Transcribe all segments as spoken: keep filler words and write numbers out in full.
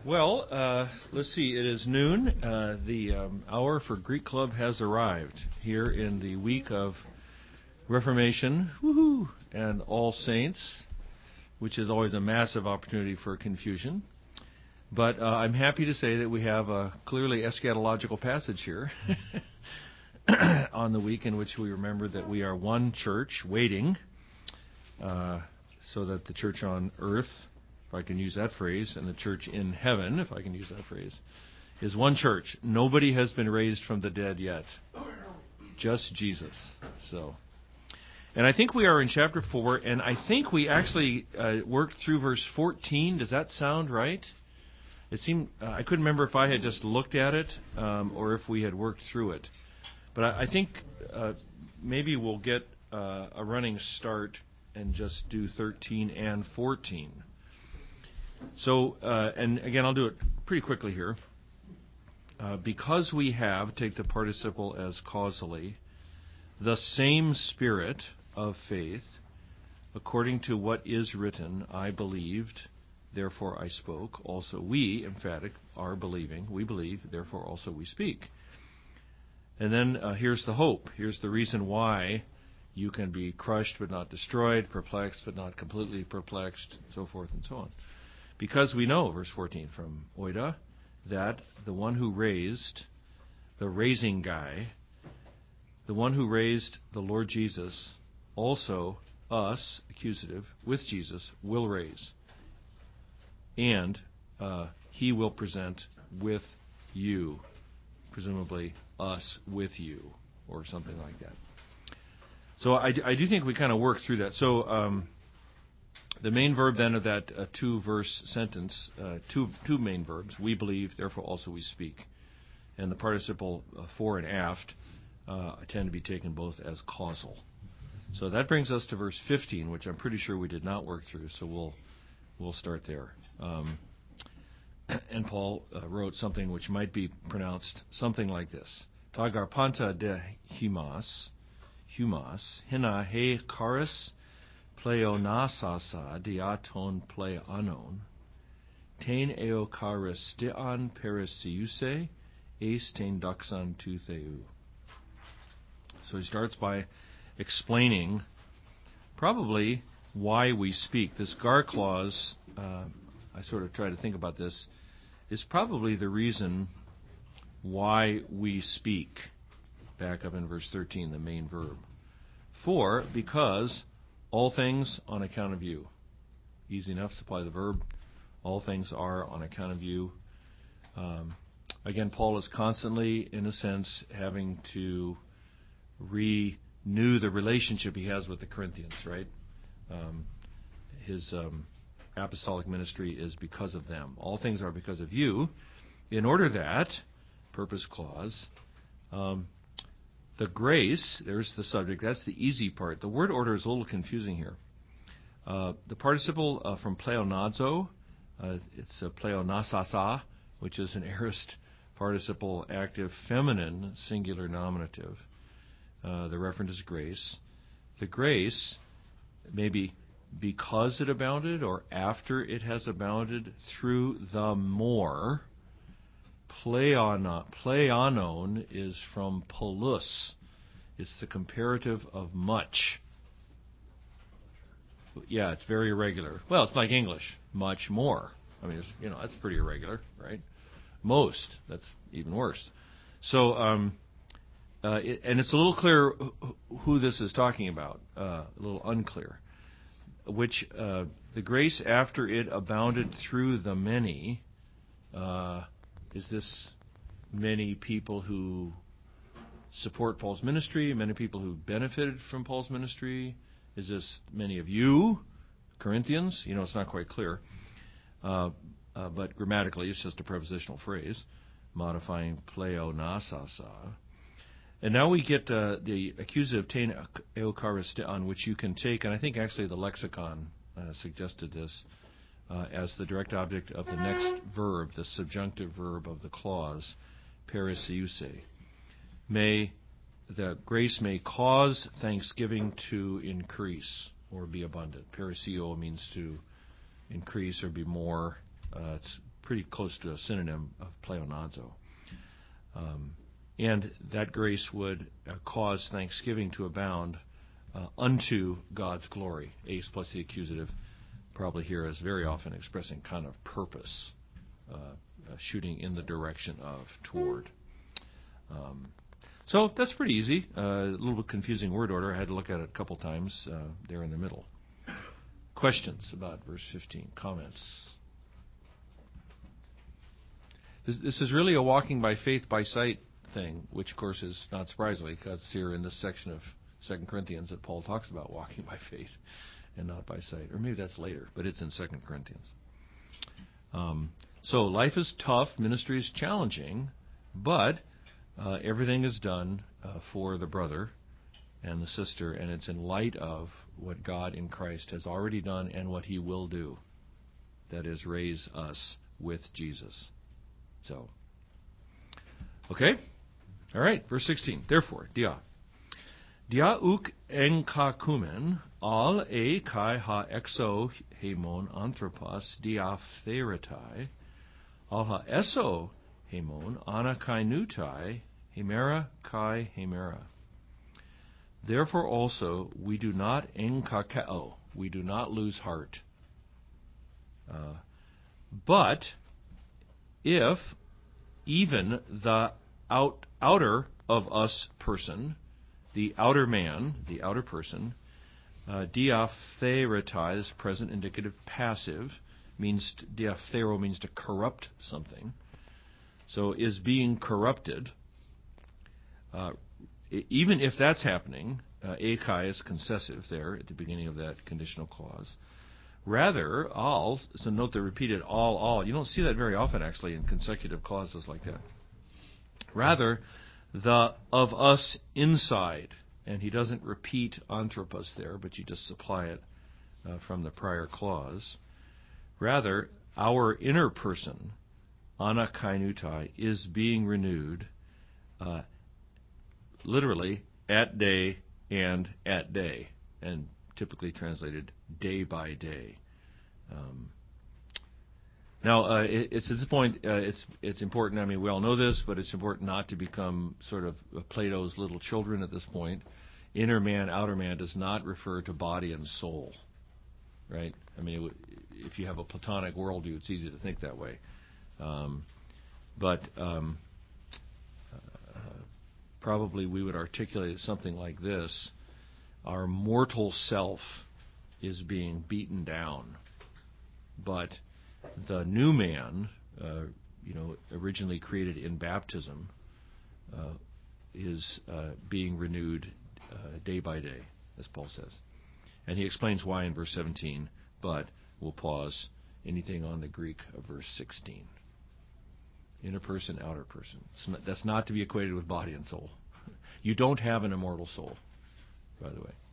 Well, uh, let's see. It is noon. Uh, the um, hour for Greek Club has arrived here in the week of Reformation, woohoo, and All Saints, which is always a massive opportunity for confusion. But uh, I'm happy to say that we have a clearly eschatological passage here on the week in which we remember that we are one church waiting uh, so that the church on earth, if I can use that phrase, and the church in heaven, if I can use that phrase, is one church. Nobody has been raised from the dead yet. Just Jesus. So, and I think we are in chapter four, and I think we actually uh, worked through verse fourteen. Does that sound right? It seemed uh, I couldn't remember if I had just looked at it um, or if we had worked through it. But I, I think uh, maybe we'll get uh, a running start and just do thirteen and fourteen. So, uh, and again, I'll do it pretty quickly here. Uh, because we have, take the participle as causally, the same spirit of faith, according to what is written, I believed, therefore I spoke. Also we, emphatic, are believing. We believe, therefore also we speak. And then uh, here's the hope. Here's the reason why you can be crushed but not destroyed, perplexed but not completely perplexed, so forth and so on. Because we know, verse fourteen from Oida, that the one who raised, the raising guy, the one who raised the Lord Jesus, also us, accusative, with Jesus, will raise. And uh, he will present with you, presumably us with you, or something like that. So I, I do think we kind of work through that. So um, the main verb then of that uh, two-verse sentence, uh, two two main verbs, we believe, therefore also we speak. And the participle uh, fore and aft uh, tend to be taken both as causal. So that brings us to verse fifteen, which I'm pretty sure we did not work through, so we'll we'll start there. Um, and Paul uh, wrote something which might be pronounced something like this. Tagarpanta de himas, humas, hina he charis pleonasasa diaton pleanon, tein eo charis dian perisiuse, eis tein doxan tu theu. So he starts by explaining probably why we speak. This gar clause, uh, I sort of try to think about this, is probably the reason why we speak. Back up in verse thirteen, the main verb. For, because, all things on account of you. Easy enough, supply the verb. All things are on account of you. Um, again, Paul is constantly, in a sense, having to renew the relationship he has with the Corinthians, right? Um, his um, apostolic ministry is because of them. All things are because of you, in order that, purpose clause, um, the grace, there's the subject, that's the easy part. The word order is a little confusing here. Uh, the participle uh, from pleonazo, uh, it's a pleonasasa, which is an aorist participle active feminine singular nominative. Uh, the referent is grace. The grace, maybe because it abounded or after it has abounded through the more. Pleonon, pleonon is from polus. It's the comparative of much. Yeah, it's very irregular. Well, it's like English. Much more. I mean, it's, you know, that's pretty irregular, right? Most. That's even worse. So, um, uh, it, and it's a little clear who this is talking about. Uh, a little unclear. Which uh, the grace after it abounded through the many. Uh, is this many people who support Paul's ministry? Many people who benefited from Paul's ministry? Is this many of you, Corinthians? You know, it's not quite clear. Uh, uh, but grammatically, it's just a prepositional phrase, modifying pleonasasa. And now we get uh, the accusative tein eucharistion, which you can take, and I think actually the lexicon uh, suggested this, uh, as the direct object of the next verb, the subjunctive verb of the clause, perisiuse. May the grace may cause thanksgiving to increase or be abundant. Perisio means to increase or be more. Uh, it's pretty close to a synonym of pleonazo. Um, and that grace would uh, cause thanksgiving to abound uh, unto God's glory. Ace plus the accusative, probably here is very often expressing kind of purpose, uh, uh, shooting in the direction of, toward. Um, so that's pretty easy. Uh, a little bit confusing word order. I had to look at it a couple times uh, there in the middle. Questions about verse fifteen? Comments? This, this is really a walking by faith, by sight thing, which, of course, is not surprisingly because it's here in this section of Second Corinthians that Paul talks about walking by faith and not by sight. Or maybe that's later, but it's in Second Corinthians. Um, so life is tough, ministry is challenging, but uh, everything is done uh, for the brother and the sister, and it's in light of what God in Christ has already done and what He will do. That is, raise us with Jesus. So, okay? All right, verse sixteen. Therefore, dia. Dia uk enkakumen al e kai ha exo hemon anthropos diaphteratai al ha eso hemon anakainutai hemera kai hemera. Therefore also we do not enkakao, we do not lose heart. Uh, but if even the out, outer of us person, the outer man, the outer person, uh, diaphteratai, this present indicative passive, means to, diaphtero means to corrupt something. So is being corrupted. Uh, even if that's happening, uh, ekai is concessive there at the beginning of that conditional clause. Rather, all, so note the repeated all, all. You don't see that very often, actually, in consecutive clauses like that. Rather, the of us inside. And he doesn't repeat anthropos there, but you just supply it uh, from the prior clause. Rather, our inner person, anakainutai, is being renewed, uh, literally, at day and at day. And typically translated day by day. Um, now, uh, it, it's at this point, uh, it's it's important. I mean, we all know this, but it's important not to become sort of Plato's little children at this point. Inner man, outer man does not refer to body and soul, right? I mean, it w- if you have a Platonic worldview, it's easy to think that way. Um, but um, uh, probably we would articulate something like this. Our mortal self is being beaten down, but the new man, uh, you know, originally created in baptism, uh, is uh, being renewed uh, day by day, as Paul says. And he explains why in verse seventeen, but we'll pause. Anything on the Greek of verse sixteen? Inner person, outer person. Not, that's not to be equated with body and soul. You don't have an immortal soul, by the way.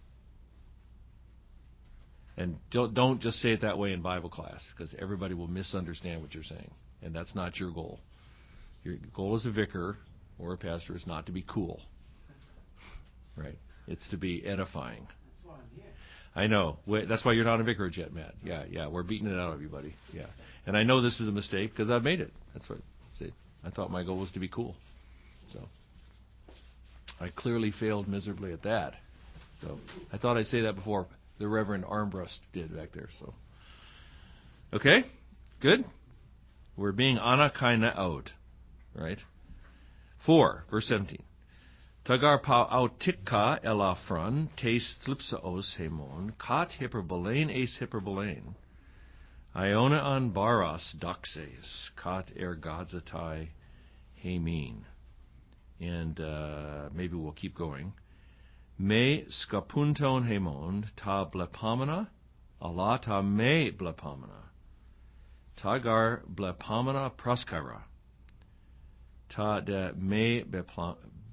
And don't, don't just say it that way in Bible class, because everybody will misunderstand what you're saying. And that's not your goal. Your goal as a vicar or a pastor is not to be cool. Right? It's to be edifying. That's why I'm here. I know. That's why you're not a vicarage yet, Matt. Yeah, yeah. We're beating it out of you, buddy. Yeah. And I know this is a mistake because I've made it. That's what. See, I thought my goal was to be cool. So I clearly failed miserably at that. So I thought I'd say that before the Reverend Armbrust did back there. So okay, good. We're being anakainaot, right? Four, verse seventeen. Tagar pa autika elafran tes thlipsaos hemon kat hyperbolain ace hyperbolain iona an baras doxes kat ergadzatai hemin. And uh, maybe we'll keep going. Me skapunton hemon ta blepamina ala ta me blepamina tagar blepamina praskara ta de me blepamina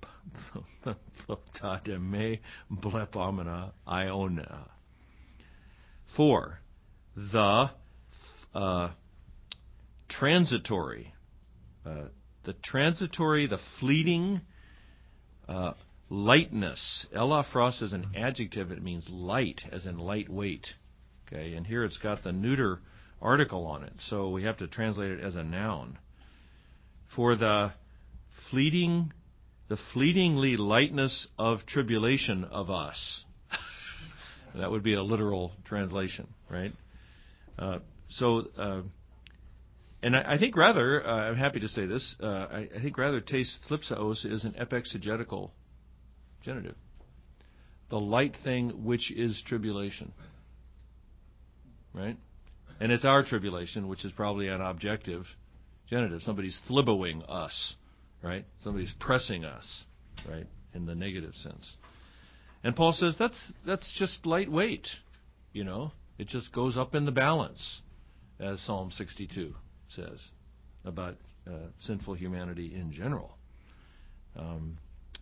ta de me blepamina iona. Four, the uh, transitory, uh, the transitory, the fleeting uh, lightness. Elafros is an adjective. It means light, as in lightweight. Okay, and here it's got the neuter article on it, so we have to translate it as a noun. For the fleeting, the fleetingly lightness of tribulation of us. That would be a literal translation, right? Uh, so, uh, and I, I think rather, uh, I'm happy to say this, uh, I, I think rather tes thlipsaos is an epexegetical genitive. The light thing which is tribulation, right? And it's our tribulation, which is probably an objective genitive. Somebody's thliboing us, right? Somebody's pressing us, right? In the negative sense. And Paul says that's that's just lightweight, you know. It just goes up in the balance, as Psalm sixty-two says about uh, sinful humanity in general. Um,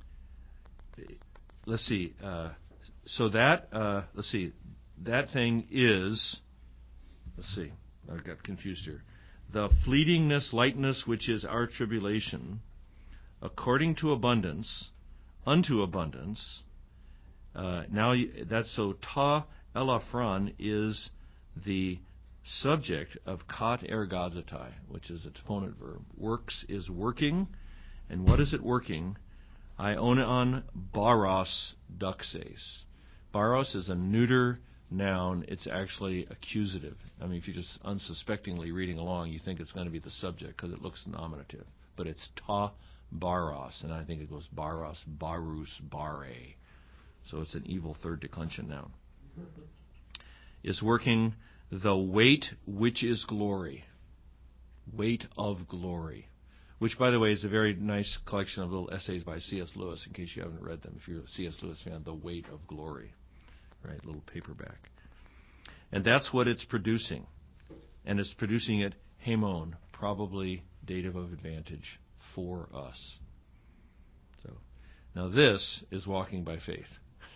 let's see. Uh, so that uh, let's see. That thing is. Let's see. I got confused here. The fleetingness, lightness, which is our tribulation, according to abundance, unto abundance. Uh, now that's so ta elafron is the subject of kat ergazatai, which is a deponent verb. Works is working, and what is it working? Ionon baros duxes. Baros is a neuter noun. It's actually accusative. I mean, if you're just unsuspectingly reading along, you think it's going to be the subject because it looks nominative. But it's ta baros, and I think it goes baros, barus, bare. So it's an evil third declension noun. Is working the weight which is glory. Weight of glory. Which, by the way, is a very nice collection of little essays by C S Lewis, in case you haven't read them. If you're a C S Lewis fan, The Weight of Glory. Right, little paperback. And that's what it's producing. And it's producing it, hemon, probably dative of advantage, for us. So, now this is walking by faith.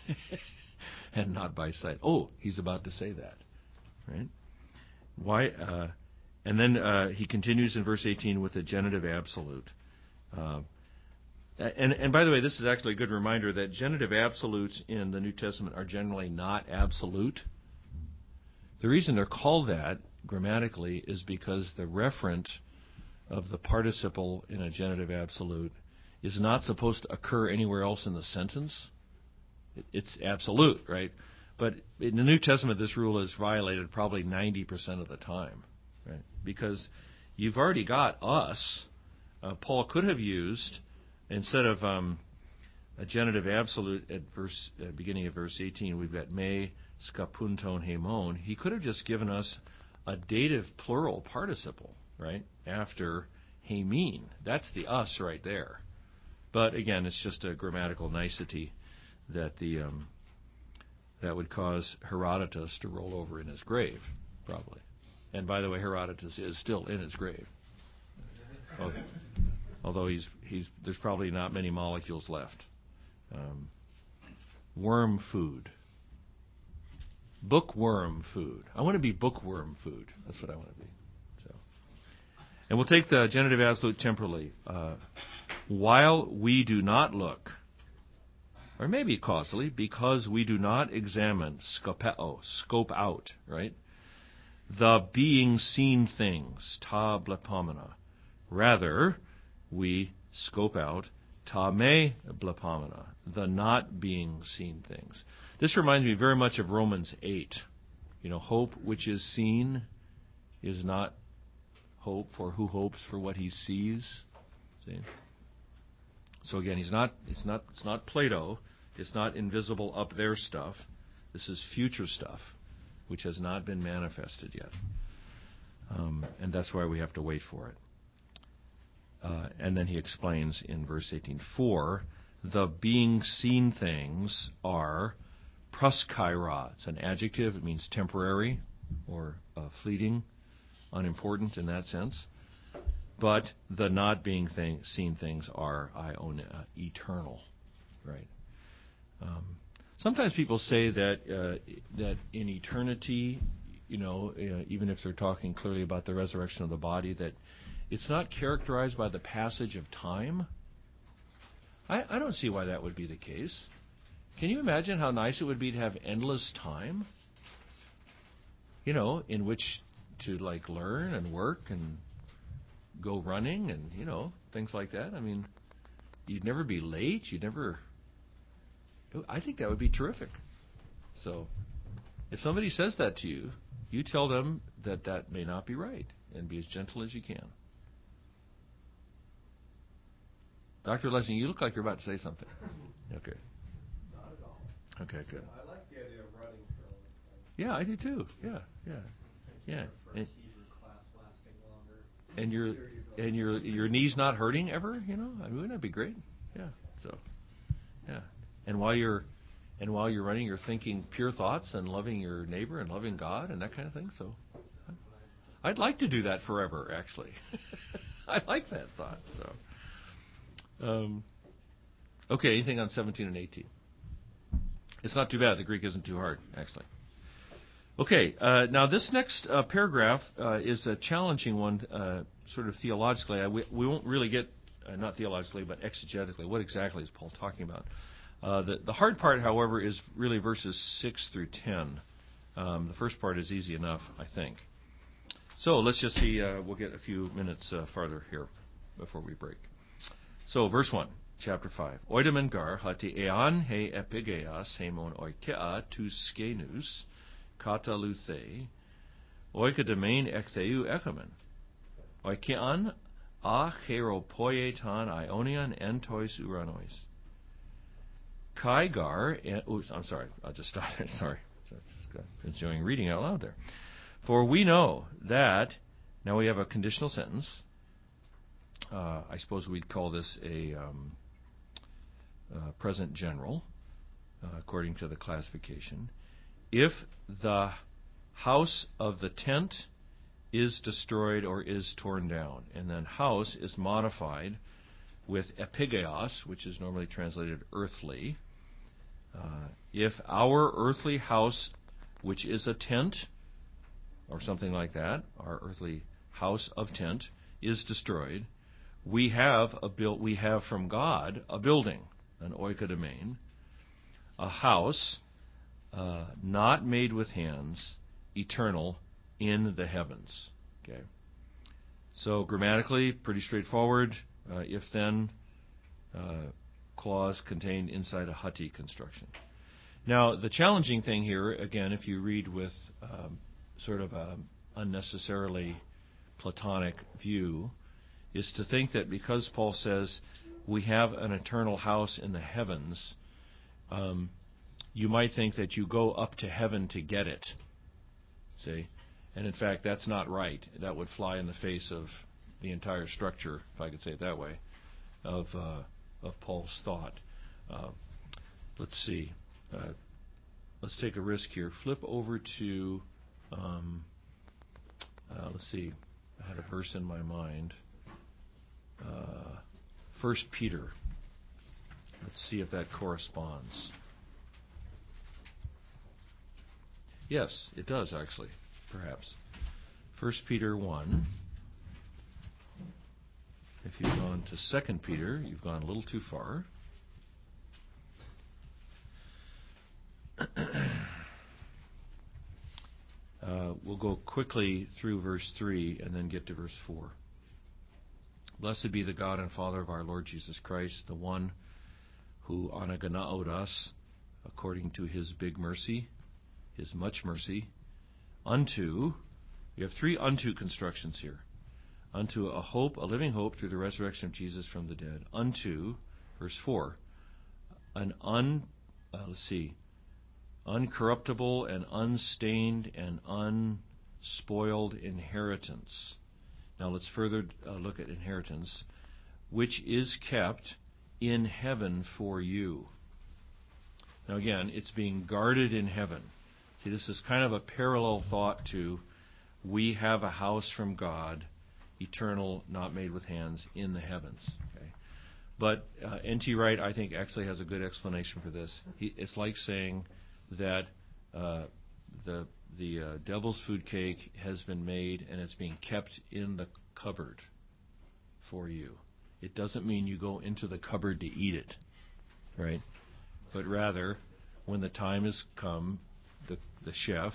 And not by sight. Oh, he's about to say that, right? Why? Uh, and then uh, he continues in verse eighteen with the genitive absolute. Uh, and, and by the way, this is actually a good reminder that genitive absolutes in the New Testament are generally not absolute. The reason they're called that grammatically is because the referent of the participle in a genitive absolute is not supposed to occur anywhere else in the sentence. It's absolute, right? But in the New Testament, this rule is violated probably ninety percent of the time, right? Because you've already got us. Uh, Paul could have used, instead of um, a genitive absolute at verse uh, beginning of verse eighteen, we've got me, skapunton, hemon. He could have just given us a dative plural participle, right, after hemin. That's the us right there. But again, it's just a grammatical nicety that the um, that would cause Herodotus to roll over in his grave, probably. And by the way, Herodotus is still in his grave, although he's he's there's probably not many molecules left. Um, worm food, bookworm food. I want to be bookworm food. That's what I want to be. So, and we'll take the genitive absolute temporally. Uh, while we do not look. Or maybe causally, because we do not examine, scopeo, scope out, right? The being seen things, ta blepomena. Rather, we scope out ta me blepomena, the not being seen things. This reminds me very much of Romans eight. You know, hope which is seen is not hope, for who hopes for what he sees. See? So again, he's not. It's not. It's not Plato. It's not invisible up there stuff. This is future stuff, which has not been manifested yet, um, and that's why we have to wait for it. Uh, and then he explains in verse eighteen: For the being seen things are proskaira. It's an adjective. It means temporary or uh, fleeting, unimportant in that sense. But the not being thing, seen things are iona, eternal, right? Um, sometimes people say that uh, that in eternity, you know, uh, even if they're talking clearly about the resurrection of the body, that it's not characterized by the passage of time. I, I don't see why that would be the case. Can you imagine how nice it would be to have endless time? You know, in which to like learn and work and go running and, you know, things like that. I mean, you'd never be late. You'd never. I think that would be terrific. So, if somebody says that to you, you tell them that that may not be right and be as gentle as you can. Doctor Lessing, you look like you're about to say something. Okay. Not at all. Okay, good. I like the idea of running for a long time. Yeah, I do too. Yeah, yeah, yeah. And, Class lasting longer. and your and your your knees not hurting ever, you know? I mean, wouldn't that be great? Yeah. So, yeah. And while you're and while you're running, you're thinking pure thoughts and loving your neighbor and loving God and that kind of thing. So, I'd like to do that forever. Actually, I like that thought. So. Um, okay, anything on seventeen and eighteen? It's not too bad. The Greek isn't too hard, actually. Okay, uh, now this next uh, paragraph uh, is a challenging one, uh, sort of theologically. I, we, we won't really get, uh, not theologically, but exegetically. What exactly is Paul talking about? Uh, the, the hard part, however, is really verses six through ten. Um, the first part is easy enough, I think. So let's just see. Uh, we'll get a few minutes uh, farther here before we break. So, verse one, chapter five. Oidemen gar hati ean he epigeas hemon oikea tus skenus kata luthe oikademein ektheu ekamen oikean a cheropoietan ionian entois uranois kai gar en, oops, I'm sorry, I'll just stop there. Sorry, enjoying reading out loud there. For we know that, now we have a conditional sentence. Uh, I suppose we'd call this a um, uh, present general, uh, according to the classification. If the house of the tent is destroyed or is torn down, and then house is modified with epigeos, which is normally translated earthly. Uh, if our earthly house, which is a tent, or something like that, our earthly house of tent, is destroyed, we have a built. We have from God a building, an oikodomain, a house uh, not made with hands, eternal in the heavens. Okay. So grammatically, pretty straightforward. Uh, if then uh, clause contained inside a hati construction. Now, the challenging thing here, again, if you read with um, sort of an unnecessarily Platonic view, is to think that because Paul says we have an eternal house in the heavens, um, you might think that you go up to heaven to get it. See? And in fact, that's not right. That would fly in the face of the entire structure, if I could say it that way, of uh, of Paul's thought. Uh, let's see. Uh, let's take a risk here. Flip over to, um, uh, let's see. I had a verse in my mind. Uh, First Peter. Let's see if that corresponds. Yes, it does actually, perhaps. First Peter one. If you've gone to Second Peter, you've gone a little too far. uh, we'll go quickly through verse three and then get to verse four. Blessed be the God and Father of our Lord Jesus Christ, the one who anaganaod us according to his big mercy, his much mercy, unto, we have three unto constructions here, unto a hope, a living hope through the resurrection of Jesus from the dead, unto, verse four, an un, uh, let's see, uncorruptible and unstained and unspoiled inheritance. Now let's further uh, look at inheritance, which is kept in heaven for you. Now again, it's being guarded in heaven. See, this is kind of a parallel thought to we have a house from God, eternal, not made with hands, in the heavens. Okay? But uh, N T Wright, I think, actually has a good explanation for this. He, it's like saying that uh, the the uh, devil's food cake has been made and it's being kept in the cupboard for you. It doesn't mean you go into the cupboard to eat it, right? But rather, when the time has come, the the chef,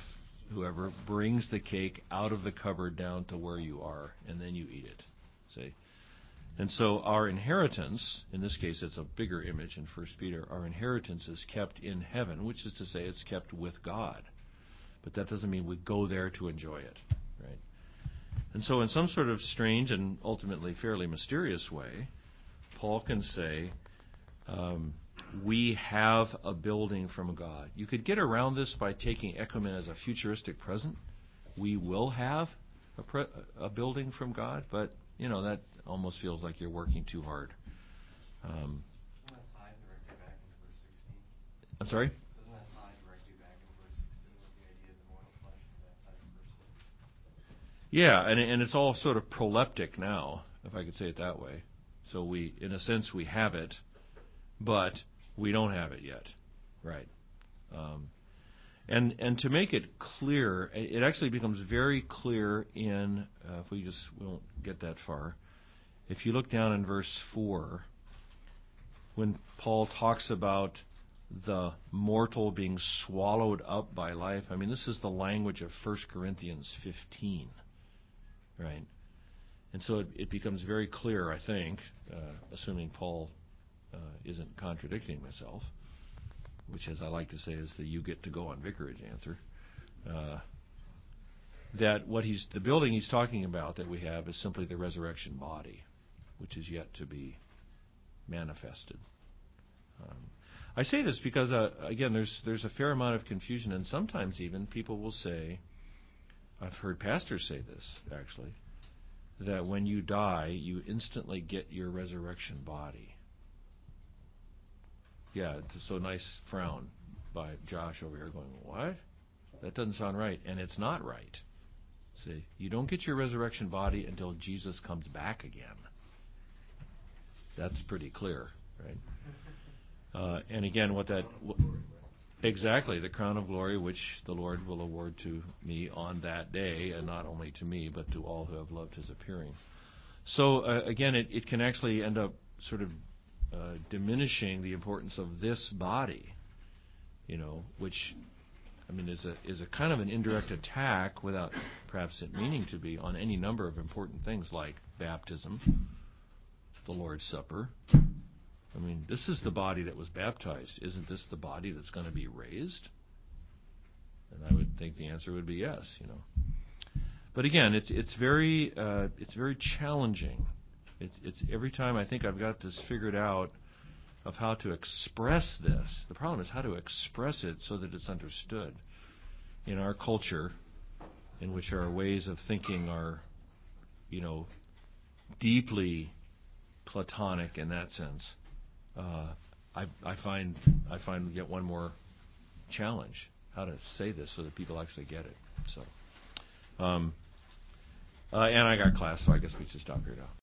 whoever brings the cake out of the cupboard down to where you are, and then you eat it. See? And so our inheritance, in this case it's a bigger image in First Peter, our inheritance is kept in heaven, which is to say it's kept with God. But that doesn't mean we go there to enjoy it, right? And so in some sort of strange and ultimately fairly mysterious way, Paul can say, um, we have a building from God. You could get around this by taking ecumen as a futuristic present. We will have a, pre- a building from God, but, you know, that almost feels like you're working too hard. Um, Doesn't that tie directly back into verse sixteen? I'm sorry? Doesn't that tie directly back into verse sixteen with the idea of the mortal flesh and that type of person? Yeah, and, and it's all sort of proleptic now, if I could say it that way. So we, in a sense, we have it, but we don't have it yet, right? Um, and and to make it clear, it actually becomes very clear in, uh, if we just we won't get that far, if you look down in verse four, when Paul talks about the mortal being swallowed up by life, I mean, this is the language of First Corinthians fifteen, right? And so it, it becomes very clear, I think, uh, assuming Paul uh, isn't contradicting himself, which, as I like to say, is the you get to go on vicarage answer, uh, that what he's the building he's talking about that we have is simply the resurrection body, which is yet to be manifested. Um, I say this because, uh, again, there's there's a fair amount of confusion, and sometimes even people will say, I've heard pastors say this, actually, that when you die, you instantly get your resurrection body. Yeah, it's so nice frown by Josh over here going, what? That doesn't sound right. And it's not right. See, you don't get your resurrection body until Jesus comes back again. That's pretty clear, right? Uh, and again, what that... W- exactly, the crown of glory which the Lord will award to me on that day, and not only to me, but to all who have loved his appearing. So, uh, again, it, it can actually end up sort of Uh, diminishing the importance of this body, you know, which, I mean, is a is a kind of an indirect attack, without perhaps it meaning to be, on any number of important things like baptism, the Lord's Supper. I mean, this is the body that was baptized. Isn't this the body that's going to be raised? And I would think the answer would be yes, you know. But again, it's it's very uh, it's very challenging. It's, it's every time I think I've got this figured out of how to express this. The problem is how to express it so that it's understood. In our culture, in which our ways of thinking are, you know, deeply Platonic in that sense, uh, I, I find I find yet one more challenge: how to say this so that people actually get it. So, um, uh, and I got class, so I guess we should stop here now.